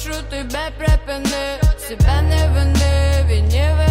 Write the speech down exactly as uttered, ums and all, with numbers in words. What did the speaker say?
прошу тебе, припини, себе не вини, він не вини.